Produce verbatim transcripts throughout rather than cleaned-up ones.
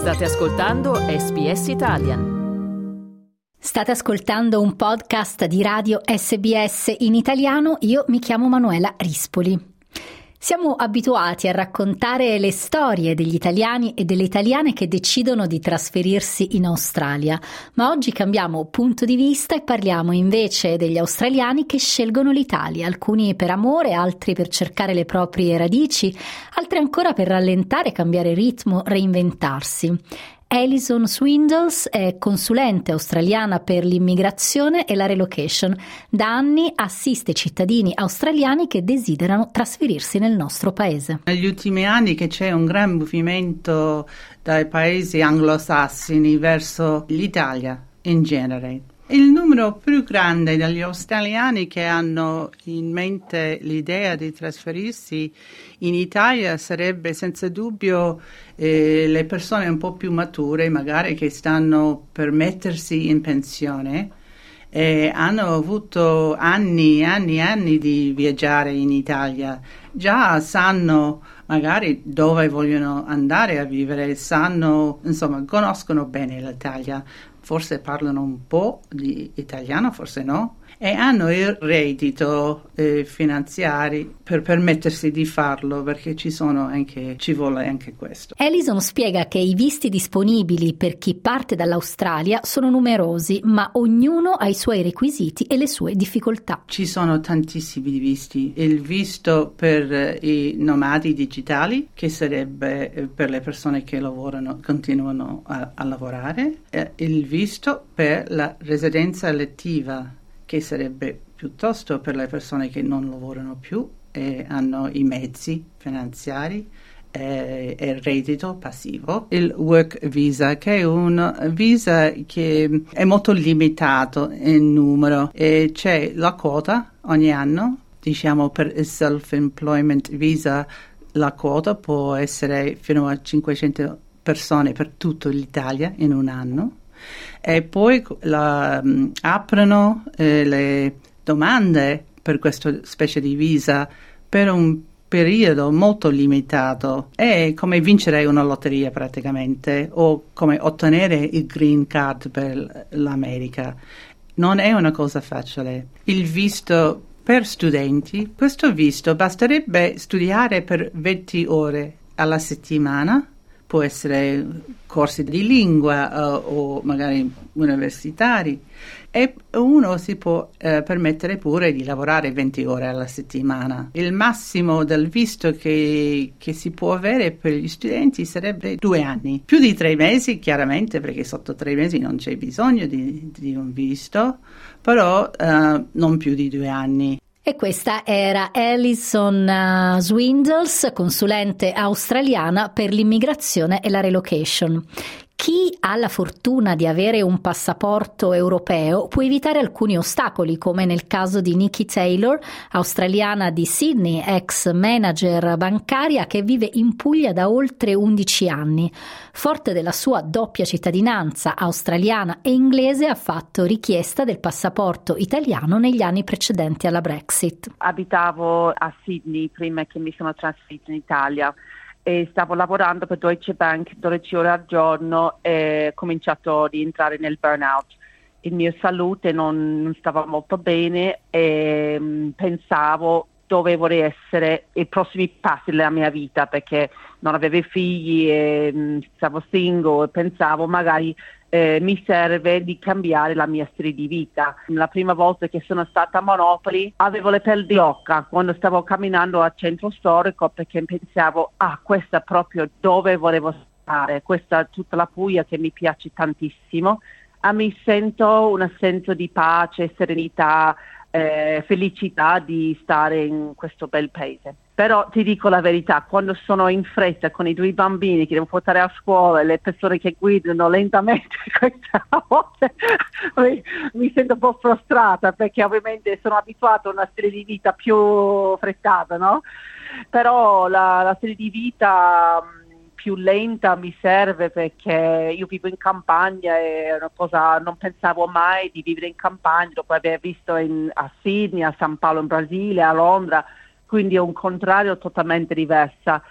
State ascoltando S B S Italian. State ascoltando un podcast di radio S B S in italiano. Io mi chiamo Manuela Rispoli. Siamo abituati a raccontare le storie degli italiani e delle italiane che decidono di trasferirsi in Australia, ma oggi cambiamo punto di vista e parliamo invece degli australiani che scelgono l'Italia, alcuni per amore, altri per cercare le proprie radici, altri ancora per rallentare, cambiare ritmo, reinventarsi. Alison Swindles è consulente australiana per l'immigrazione e la relocation. Da anni assiste cittadini australiani che desiderano trasferirsi nel nostro paese. Negli ultimi anni che c'è un gran movimento dai paesi anglosassoni verso l'Italia in genere. Il numero più grande degli australiani che hanno in mente l'idea di trasferirsi in Italia sarebbe senza dubbio eh, le persone un po' più mature, magari che stanno per mettersi in pensione e hanno avuto anni e anni e anni di viaggiare in Italia. Già sanno magari dove vogliono andare a vivere, sanno, insomma, conoscono bene l'Italia. Forse parlano un po' di italiano, forse no, e hanno il reddito eh, finanziario per permettersi di farlo, perché ci sono anche, ci vuole anche questo. Alison spiega che i visti disponibili per chi parte dall'Australia sono numerosi, ma ognuno ha i suoi requisiti e le sue difficoltà. Ci sono tantissimi visti. Il visto per eh, i nomadi digitali, che sarebbe eh, per le persone che lavorano, continuano a, a lavorare, eh, il visto per la residenza elettiva, che sarebbe piuttosto per le persone che non lavorano più e hanno i mezzi finanziari e il reddito passivo. Il work visa, che è un visa che è molto limitato in numero e c'è la quota ogni anno. Diciamo, per il self-employment visa la quota può essere fino a cinquecento persone per tutta l'Italia in un anno. E poi la, um, aprono eh, le domande per questa specie di visa per un periodo molto limitato. È come vincere una lotteria praticamente, o come ottenere il green card per l'America. Non è una cosa facile. Il visto per studenti, questo visto basterebbe studiare per venti ore alla settimana. Può essere corsi di lingua uh, o magari universitari, e uno si può uh, permettere pure di lavorare venti ore alla settimana. Il massimo del visto che, che si può avere per gli studenti sarebbe due anni. Più di tre mesi, chiaramente, perché sotto tre mesi non c'è bisogno di, di un visto, però uh, non più di due anni. E questa era Alison uh, Swindles, consulente australiana per l'immigrazione e la relocation. Chi ha la fortuna di avere un passaporto europeo può evitare alcuni ostacoli, come nel caso di Nikki Taylor, australiana di Sydney, ex manager bancaria che vive in Puglia da oltre undici anni. Forte della sua doppia cittadinanza australiana e inglese, ha fatto richiesta del passaporto italiano negli anni precedenti alla Brexit. Abitavo a Sydney prima che mi sono trasferita in Italia e stavo lavorando per Deutsche Bank dodici ore al giorno e ho cominciato a rientrare nel burnout. Il mio salute non, non stava molto bene e um, pensavo dove vorrei essere i prossimi passi della mia vita, perché non avevo figli e um, stavo single e pensavo magari eh, mi serve di cambiare la mia stile di vita. La prima volta che sono stata a Monopoli avevo le pelli di oca quando stavo camminando al centro storico, perché pensavo, ah, questa è proprio dove volevo stare, questa è tutta la Puglia che mi piace tantissimo. Ah, mi sento un senso di pace, serenità, eh, felicità di stare in questo bel paese. Però ti dico la verità, quando sono in fretta con i due bambini che devo portare a scuola e le persone che guidano lentamente, questa volta mi, mi sento un po' frustrata, perché ovviamente sono abituata a una stile di vita più frettata, no? Però la, la stile di vita più lenta mi serve, perché io vivo in campagna e è una cosa, non pensavo mai di vivere in campagna dopo aver visto in, a Sydney, a San Paolo in Brasile, a Londra, quindi è un contrario totalmente diverso.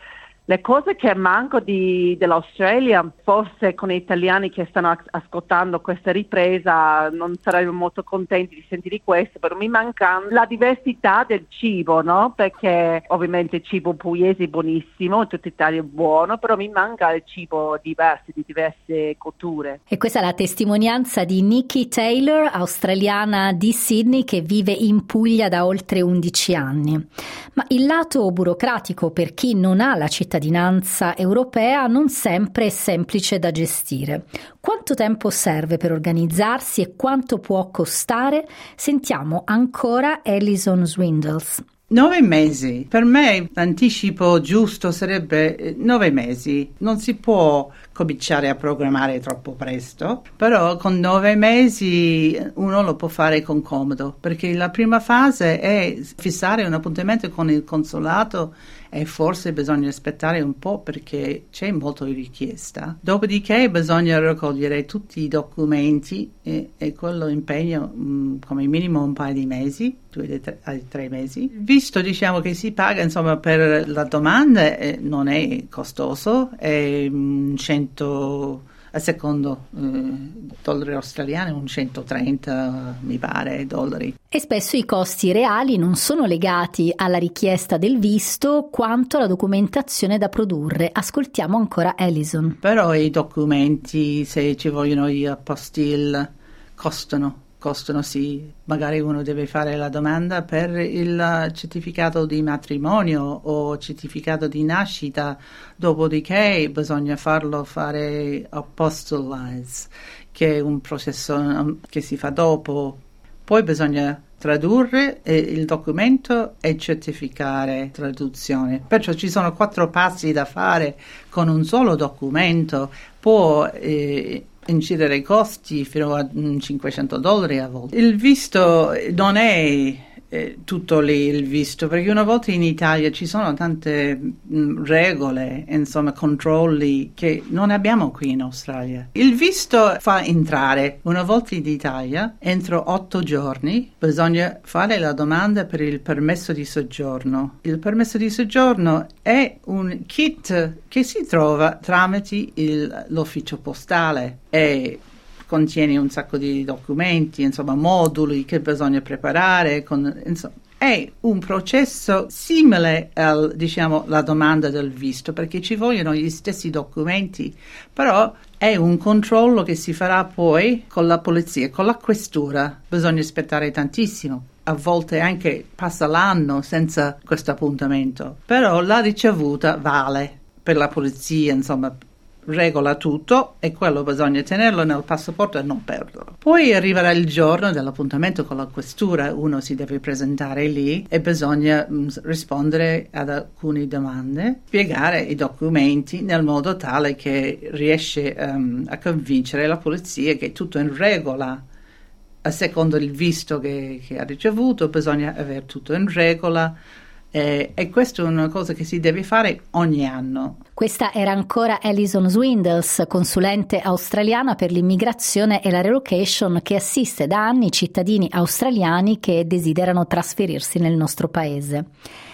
Le cose che manco di, dell'Australia, forse con gli italiani che stanno ascoltando questa ripresa non sarebbero molto contenti di sentire questo, però mi manca la diversità del cibo, no? Perché ovviamente il cibo pugliese è buonissimo, tutta Italia è buono, però mi manca il cibo diverso, di diverse culture. E questa è la testimonianza di Nikki Taylor, australiana di Sydney, che vive in Puglia da oltre undici anni. Ma il lato burocratico per chi non ha la cittadinanza europea non sempre è semplice da gestire. Quanto tempo serve per organizzarsi e quanto può costare? Sentiamo ancora Alison Swindles. Nove mesi. Per me l'anticipo giusto sarebbe nove mesi. Non si può cominciare a programmare troppo presto, però con nove mesi uno lo può fare con comodo, perché la prima fase è fissare un appuntamento con il consolato e forse bisogna aspettare un po' perché c'è molto richiesta. Dopodiché bisogna raccogliere tutti i documenti e, e quello impegna mh, come minimo un paio di mesi, due tre, tre mesi. Visto diciamo che si paga insomma per la domanda eh, non è costoso, è mh, cento a secondo eh, dollari australiani, un centotrenta mi pare dollari. E spesso i costi reali non sono legati alla richiesta del visto quanto alla documentazione da produrre. Ascoltiamo ancora Alison. Però i documenti, se ci vogliono gli apostille, costano. Costano sì, magari uno deve fare la domanda per il certificato di matrimonio o certificato di nascita, dopodiché bisogna farlo fare apostolize, che è un processo che si fa dopo. Poi bisogna tradurre il documento e certificare traduzione. Perciò ci sono quattro passi da fare con un solo documento. Può eh, incidere i costi fino a cinquecento dollari a volte. Il visto non è eh, tutto lì il visto, perché una volta in Italia ci sono tante mh, regole, insomma controlli che non abbiamo qui in Australia. Il visto fa entrare una volta in Italia, entro otto giorni bisogna fare la domanda per il permesso di soggiorno. Il permesso di soggiorno è un kit che si trova tramite il, l'ufficio postale e contiene un sacco di documenti, insomma moduli che bisogna preparare, con, insomma, è un processo simile al, diciamo, la domanda del visto, perché ci vogliono gli stessi documenti, però è un controllo che si farà poi con la polizia, con la questura. Bisogna aspettare tantissimo. A volte anche passa l'anno senza questo appuntamento, però la ricevuta vale per la polizia, insomma, regola tutto e quello bisogna tenerlo nel passaporto e non perderlo. Poi arriverà il giorno dell'appuntamento con la questura, uno si deve presentare lì e bisogna mh, rispondere ad alcune domande, spiegare i documenti nel modo tale che riesce um, a convincere la polizia che è tutto in regola. A secondo il visto che, che ha ricevuto bisogna avere tutto in regola. Eh, e questa è una cosa che si deve fare ogni anno. Questa era ancora Alison Swindles, consulente australiana per l'immigrazione e la relocation, che assiste da anni i cittadini australiani che desiderano trasferirsi nel nostro paese.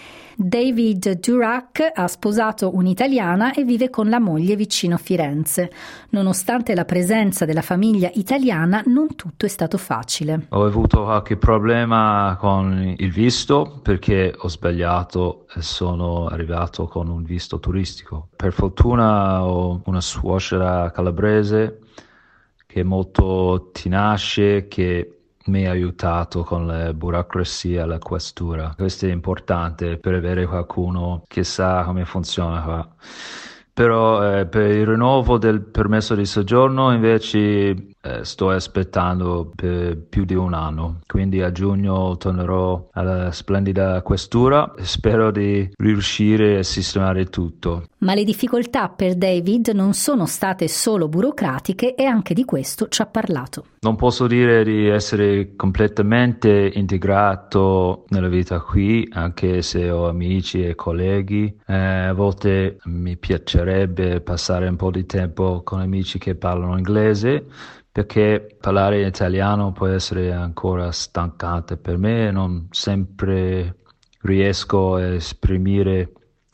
David Durack ha sposato un'italiana e vive con la moglie vicino Firenze. Nonostante la presenza della famiglia italiana, non tutto è stato facile. Ho avuto qualche problema con il visto perché ho sbagliato e sono arrivato con un visto turistico. Per fortuna ho una suocera calabrese che è molto tenace, che mi ha aiutato con la burocrazia e la questura. Questo è importante per avere qualcuno che sa come funziona qua. Però eh, per il rinnovo del permesso di soggiorno invece eh, sto aspettando per più di un anno, quindi a giugno tornerò alla splendida questura e spero di riuscire a sistemare tutto. Ma le difficoltà per David non sono state solo burocratiche e anche di questo ci ha parlato. Non posso dire di essere completamente integrato nella vita qui, anche se ho amici e colleghi. Eh, a volte mi piacerebbe passare un po' di tempo con amici che parlano inglese, perché parlare italiano può essere ancora stancante per me, non sempre riesco a esprimere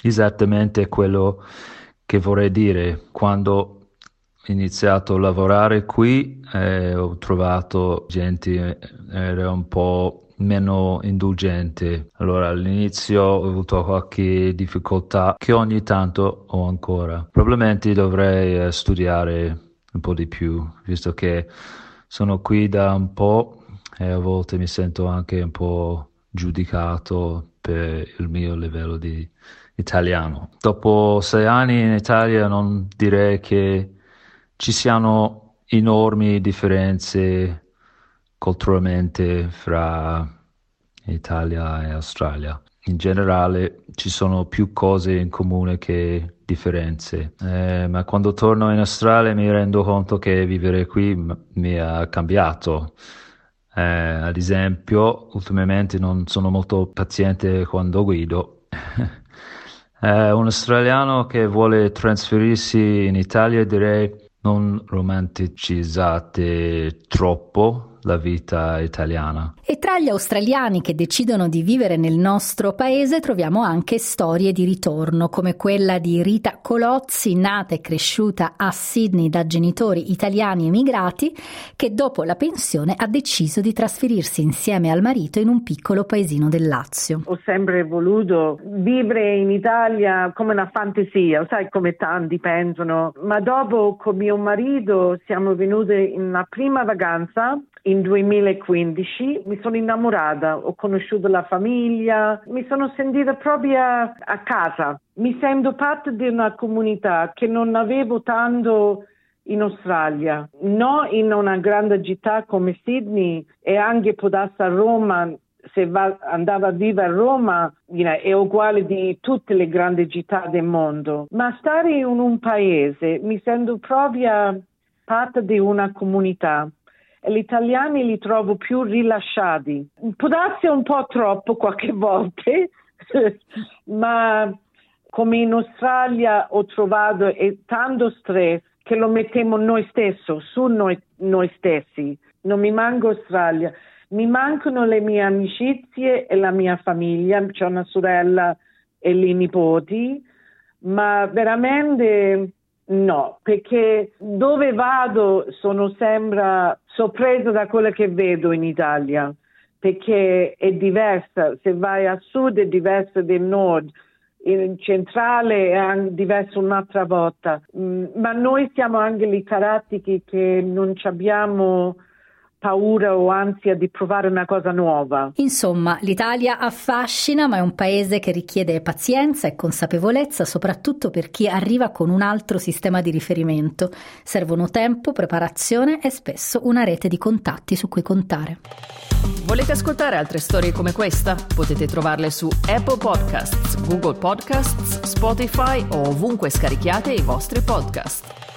esattamente quello che vorrei dire. Quando ho iniziato a lavorare qui eh, ho trovato gente era un po' meno indulgente. Allora all'inizio ho avuto qualche difficoltà che ogni tanto ho ancora. Probabilmente dovrei eh, studiare un po' di più, visto che sono qui da un po' e a volte mi sento anche un po' giudicato per il mio livello di italiano. Dopo sei anni in Italia non direi che ci siano enormi differenze culturalmente fra Italia e Australia. In generale ci sono più cose in comune che differenze, eh, ma quando torno in Australia mi rendo conto che vivere qui m- mi ha cambiato. Eh, ad esempio, ultimamente non sono molto paziente quando guido. eh, un australiano che vuole trasferirsi in Italia, direi non romanticizzate troppo la vita italiana. E tra gli australiani che decidono di vivere nel nostro paese troviamo anche storie di ritorno, come quella di Rita Colozzi, nata e cresciuta a Sydney da genitori italiani emigrati, che dopo la pensione ha deciso di trasferirsi insieme al marito in un piccolo paesino del Lazio. Ho sempre voluto vivere in Italia come una fantasia, sai, come tanti pensano, ma dopo con mio marito siamo venuti in una prima vacanza in duemilaquindici, mi sono innamorata, ho conosciuto la famiglia, mi sono sentita proprio a casa, mi sento parte di una comunità che non avevo tanto in Australia, no in una grande città come Sydney e anche potesse a Roma, se va, andava a vivere a Roma you know, è uguale di tutte le grandi città del mondo, ma stare in un paese mi sento proprio parte di una comunità. Gli italiani li trovo più rilasciati. Può darsi un po' troppo qualche volta, ma come in Australia ho trovato è tanto stress che lo mettiamo noi stessi, su noi, noi stessi. Non mi manca Australia, mi mancano le mie amicizie e la mia famiglia, c'ho una sorella e le nipoti, ma veramente no, perché dove vado sono sempre sorpresa da quello che vedo in Italia, perché è diversa, se vai a sud è diversa del nord, in centrale è anche diverso un'altra volta, mm, ma noi siamo anche i caratteri che non abbiamo paura o ansia di provare una cosa nuova. Insomma, l'Italia affascina, ma è un paese che richiede pazienza e consapevolezza, soprattutto per chi arriva con un altro sistema di riferimento. Servono tempo, preparazione e spesso una rete di contatti su cui contare. Volete ascoltare altre storie come questa? Potete trovarle su Apple Podcasts, Google Podcasts, Spotify o ovunque scarichiate i vostri podcast.